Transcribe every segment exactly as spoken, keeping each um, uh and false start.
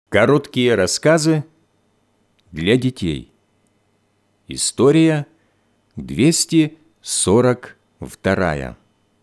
Короткие рассказы для детей. История двести сорок вторая.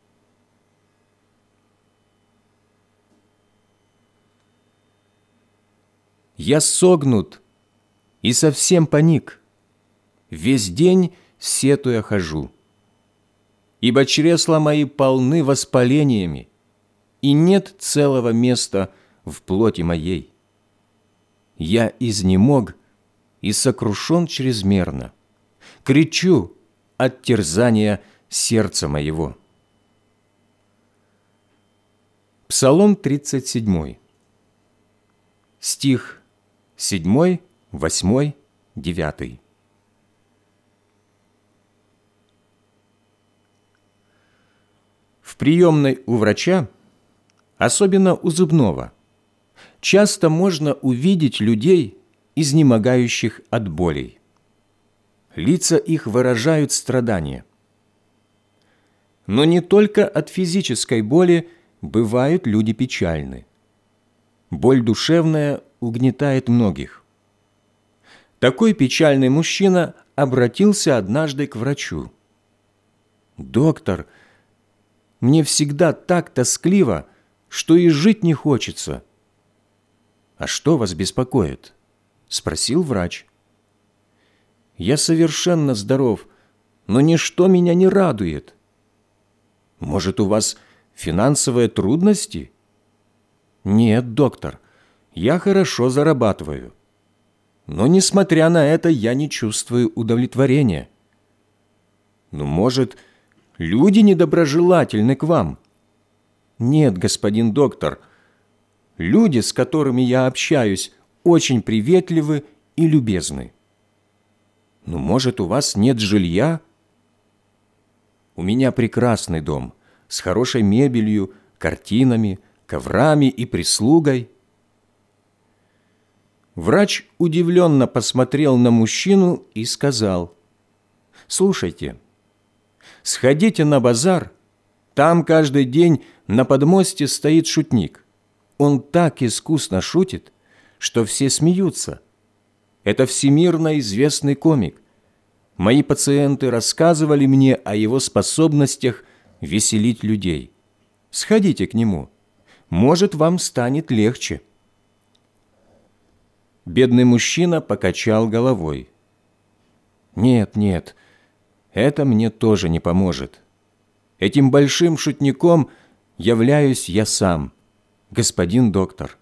Я согнут и совсем паник, весь день сетуя хожу, ибо чресла мои полны воспалениями, и нет целого места в плоти моей. Я изнемог и сокрушен чрезмерно, кричу от терзания сердца моего. Псалом тридцать седьмой, стих седьмой, восьмой, девятый. В приемной у врача, особенно у зубного, часто можно увидеть людей, изнемогающих от болей. Лица их выражают страдания. Но не только от физической боли бывают люди печальны. Боль душевная угнетает многих. Такой печальный мужчина обратился однажды к врачу. «Доктор, мне всегда так тоскливо, что и жить не хочется». «А что вас беспокоит?» – спросил врач. «Я совершенно здоров, но ничто меня не радует». «Может, у вас финансовые трудности?» «Нет, доктор, я хорошо зарабатываю. Но, несмотря на это, я не чувствую удовлетворения». «Ну, может, люди недоброжелательны к вам?» «Нет, господин доктор, люди, с которыми я общаюсь, очень приветливы и любезны». «Ну, может, у вас нет жилья?» «У меня прекрасный дом, с хорошей мебелью, картинами, коврами и прислугой». Врач удивленно посмотрел на мужчину и сказал: «Слушайте, сходите на базар, там каждый день на подмосте стоит шутник. Он так искусно шутит, что все смеются. Это всемирно известный комик. Мои пациенты рассказывали мне о его способностях веселить людей. Сходите к нему, может, вам станет легче». Бедный мужчина покачал головой. «Нет, нет, это мне тоже не поможет. Этим большим шутником являюсь я сам, господин доктор».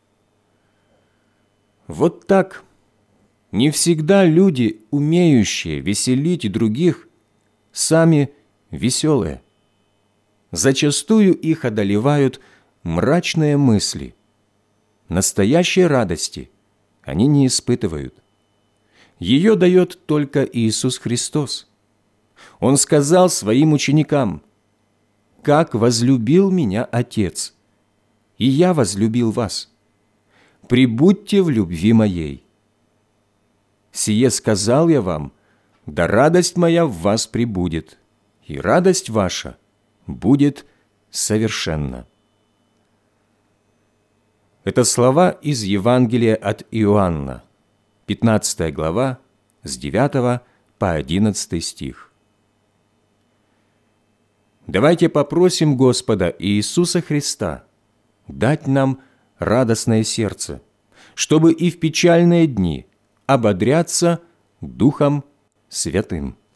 Вот так не всегда люди, умеющие веселить других, сами веселые. Зачастую их одолевают мрачные мысли. Настоящей радости они не испытывают. Ее дает только Иисус Христос. Он сказал своим ученикам: «Как возлюбил меня Отец, и я возлюбил вас. Пребудьте в любви моей. Сие сказал я вам, да радость моя в вас пребудет, и радость ваша будет совершенна». Это слова из Евангелия от Иоанна, пятнадцатая глава, с девятого по одиннадцатый стих. Давайте попросим Господа Иисуса Христа дать нам радостное сердце, чтобы и в печальные дни ободряться Духом Святым.